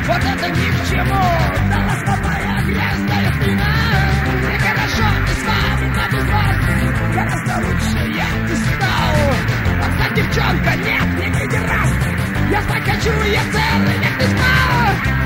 вот это ни к чему. Дала слабая грязная спина. Мне хорошо и с вами, но без вас гораздо лучше я не стал. Отстань, девчонка, нет, не пидорас. Я спать хочу, я целый век не спал.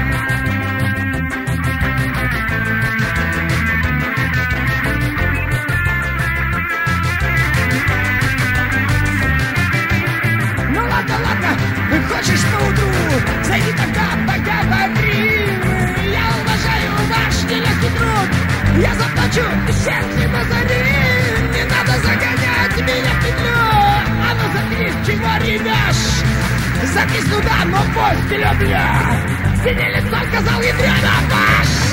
Хочешь поутру, зайди тогда, поговорим. Я уважаю ваш нелегкий труд. Я заплачу сердце на заре. Не надо загонять меня в петлю. А ну заткнись, чего ревешь? Заткнись туда, но пусть люблю. В стене лицо сказал ядрёна ваш.